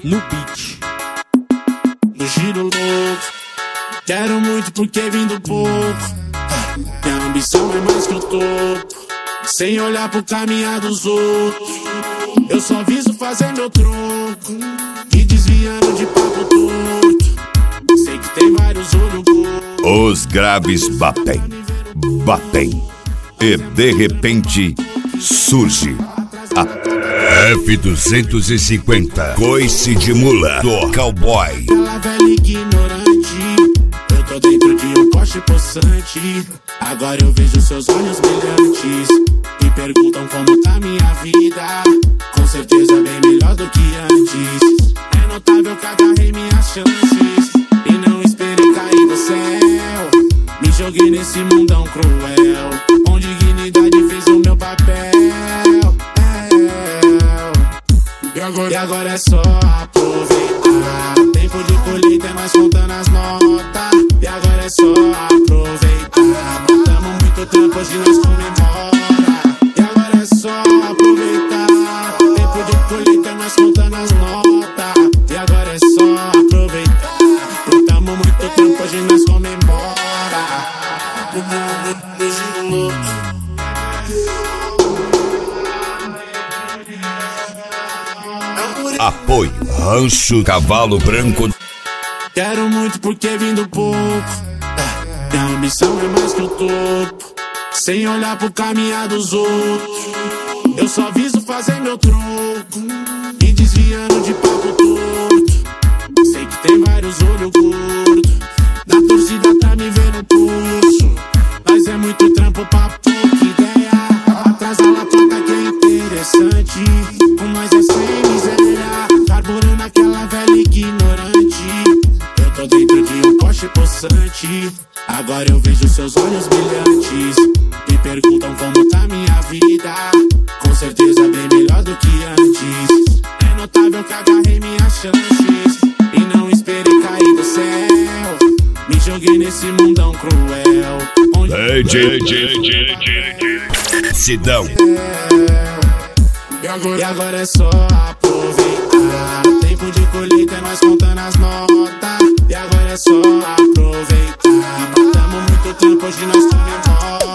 no beat. No giro louco, quero muito porque vim do pouco. Minha ambição é mais que o topo, sem olhar pro caminhar dos outros. Eu só viso fazer meu troco, e desviando de papo torto. Sei que tem vários olhos gordos. Os graves batem, batem, e de repente surge a F250 Coice de mula do cowboy. Aquela velha ignorante, eu tô dentro de um poste possante. Agora eu vejo seus olhos brilhantes, me perguntam como tá minha vida. Com certeza bem melhor do que antes. É notável que agarrei minhas chances e não esperei cair do céu. Me joguei nesse mundão cruel, onde dignidade fez o meu papel. E agora é só aproveitar. Tempo de colheita é nós contando as notas. E agora é só aproveitar. Matamos muito trampo, hoje nós comemora. E agora é só aproveitar. Tempo de colheita é nós contando as notas. E agora é só aproveitar. Matamos muito trampo, hoje nós comemora. Apoio Rancho Cavalo Branco. Quero muito porque vim do pouco. Minha ambição é mais que o topo, sem olhar pro caminhar dos outros. Eu só viso fazer meu troco, e desviando de papo torto. Sei que tem vários olhos gordos, na torcida tá me vendo pulso. Mas é muito trampo pra pouca ideia. Atrás da placa que é interessante, com nós é sem miséria. Carburando aquela velha ignorante, eu tô dentro de um poste possante. Agora eu vejo seus olhos brilhantes, me perguntam como tá minha vida. Com certeza bem melhor do que antes. É notável que agarrei minhas chances e não esperei cair do céu. Me joguei nesse mundão cruel, onde Sidão. E agora é só aproveitar. Tempo de colheita é nós contando as notas. E agora é só aproveitar. Matamos muito tempo, hoje nós comemora.